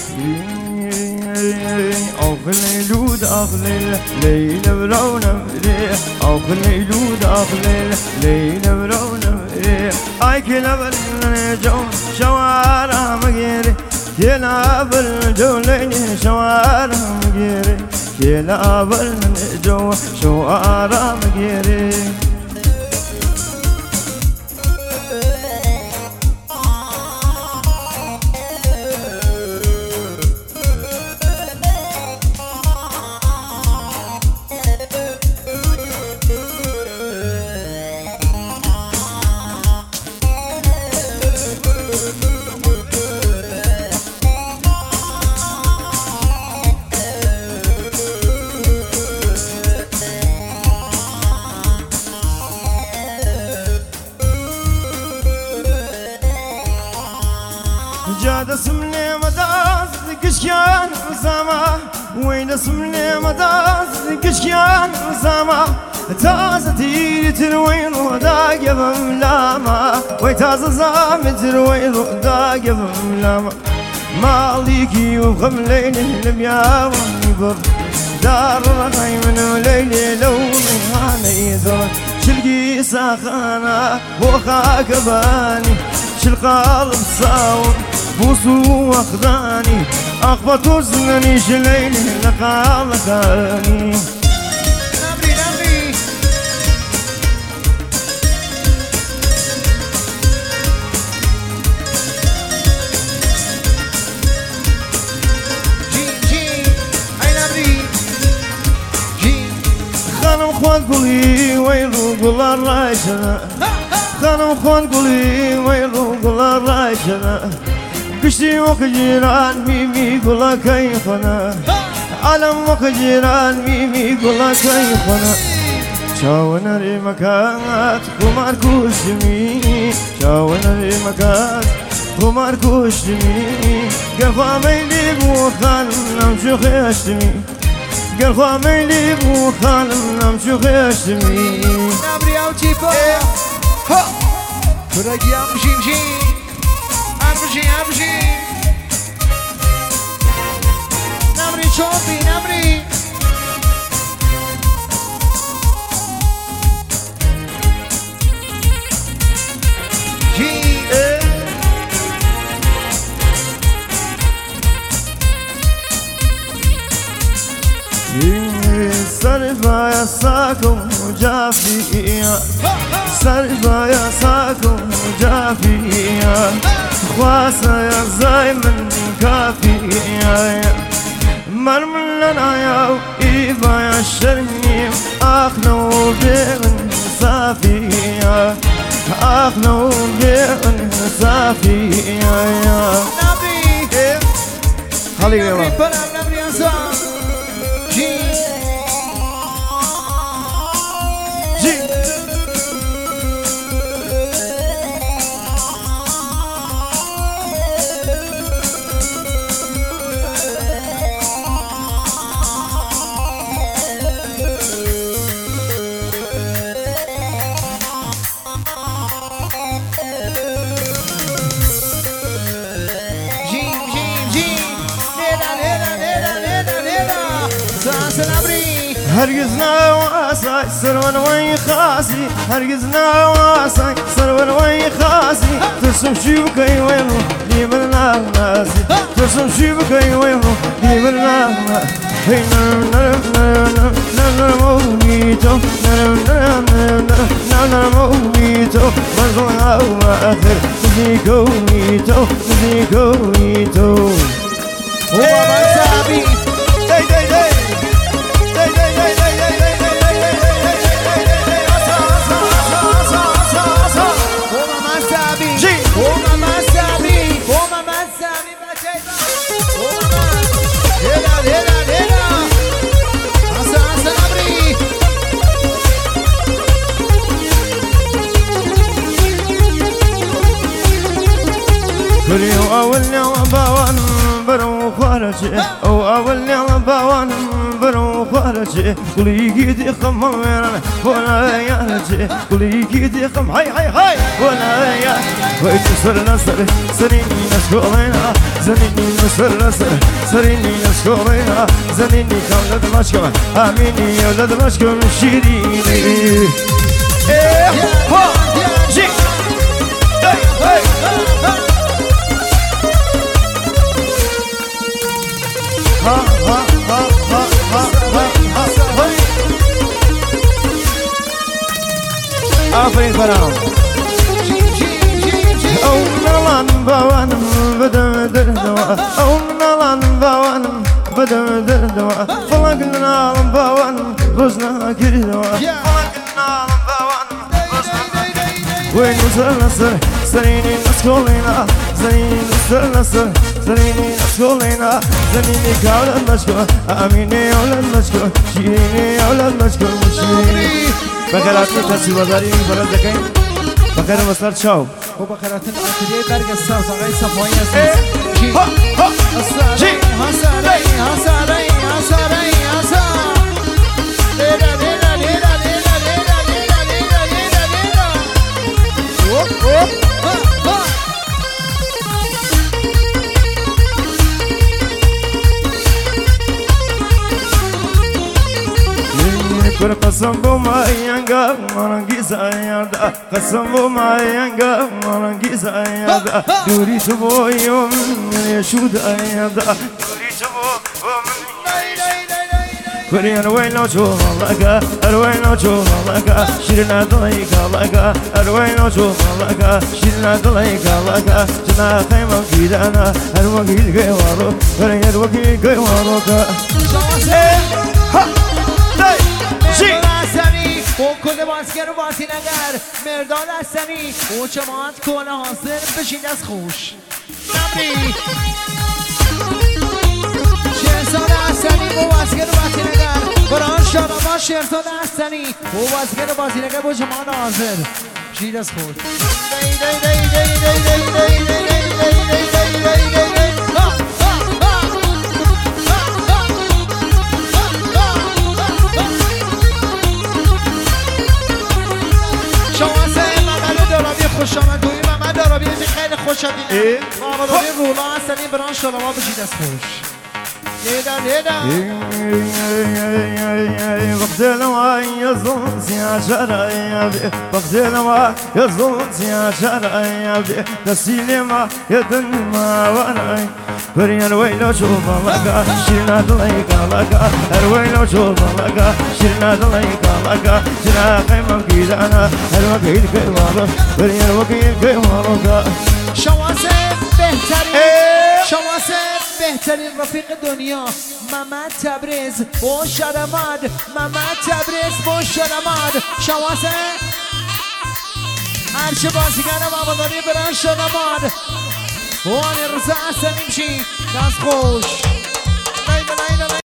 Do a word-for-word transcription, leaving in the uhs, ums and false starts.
أخ الليل داخل الليل بلون مريح أخ الليل داخل الليل بلون مريح أي كلاب الجو شوارع مغيري كلاب الجو شوارع مغيري كلاب الجو شوارع مغيري جاد اسمني مداز قشكان وسما وين اسمني مداز قشكان وسما تازتي تروين وداق بملاما ويتاز زام تروين وداق بملاما ماليكي وغملين المياه ونبر دار رغي من وليلي لو من هانا يذر شلقي ساخانا وخاك باني شلقالب صاور بوسو أخذاني أخبط وزنني شليلي لقال لقاني نبري نبري جي جي أي نبري جي خانم خوان قولي ويلو قول الرايشنا خانم خوان قولي ويلو قول الرايشنا قشتي وخجيران ميمي قولا كيفنا علم وخجيران ميمي قولا كيفنا شاونا ريمكات ومار كوشمي شاونا ريمكات ومار كوشمي قرفا ميلي بوخان نمشو خيشتمي قرفا ميلي بوخان نمشو خيشتمي نبري أو تيبا ها فرقي أمشي مشي أمشي أمشي نمري شوفي نمري جي سربا يا ساكو جافيا سربا يا ساكو جافيا خواسا يا زاي من كافيا مرمن لنا يا إيبا يا شرميم أخنو بيغن صافيا أخنو بيغن صافيا نبري خليك يا نبري بلام نبري أنسان جي جي هرقزنا واساي سرون وين خاسي هرقزنا واساي سرون وين خاسي ترسم شبكي وينو لي من ناسي ترسم شبكي وينو لي من ناسي هي نرم نرم نرم نرم موميتو نرم نرم نرم نرم موميتو مرزوها وآخر تزيكو ميتو تزيكو ميتو هو منسابي داي داي داي بريو أول يوم باوان برو خارجي أو أول يوم باوان برو خارجي قولي كيدي خم وين ولا يارجي قولي كيدي خم هاي هاي هاي ولا يا ويت سر نسر سريني نسكولينا سريني سر لسر سريني نسكولينا زنيني كولد مشكمة اميني ولد مشكمة شيريني ايه هو جي هاي هاي ها ها ها ها ها ها ها آفرین برام او نالان باوانم بدم دردوا او نالان باوانم بدم دردوا فلان نالان باوانم بزنا کردوا فلان نالان باوانم بزنا وين نزل نصر سريني نسكولينا زنيني نزل نصر سريني نسكولينا زنيني كاولد مشكور اميني اولد مشكور شيريني اولد مشكور شيريني بخیراتون تصویر برداری برای دکین بخیر مستر چاو و بخیراتون آتیلیه برگ ساز آقای صفایی عزیز جی جی حساری حساری حساری حسار لیلا لیلا لیلا لیلا لیلا لیلا لیلا لیلا لیلا اوپ اوپ ها ها پر قسم بو ما ینگا مانگیز ایادا قسم بو ما ینگا مانگیز ایادا دوری تو بو یوم یشود ایادا دوری تو بو كريان وين وشوف الله أروين وشوف الله شيرنا ضليك الله أروين وشوف الله شيرنا ضليك الله جنا خيمة كيدانا الوكيل كيوارو كريان الوكيل كيوارو ها هستنی او کل بازگر و بازی نگر مرداد هستنی او جماعت کل حاضر بشید از خوش نبی شهرزاد هستنی او بازگر و بازی نگر بران شارما شهرزاد هستنی او بازگر و بازی نگر با جماعت حاضر بشید از خوش دی دی دی دی دی دی دی دی دی دی دی خوش آمد دوی محمد دارابی خیلی خوش آمدید محمد آبی رولا هستنی بران شلما بشید از خوش لیدا لیدا وقت لما يظل سياشر يابي وقت لما يظل سياشر يابي نسيني ما يدن ما وناي كريان ويلو شوف الله شيرنا ضليك الله الويلو شوف الله شيرنا ضليك الله جنا خيمة كيدانا الوكيل كيوارو كريان الوكيل كيوارو شواسه بهترین شواسه بهترین رفیق دنیا محمد تبریز با شرماد محمد تبریز با شرماد شواسه هرچه بازیگرم آمدانی برن شرماد وان رزا حسنی بشی دست خوش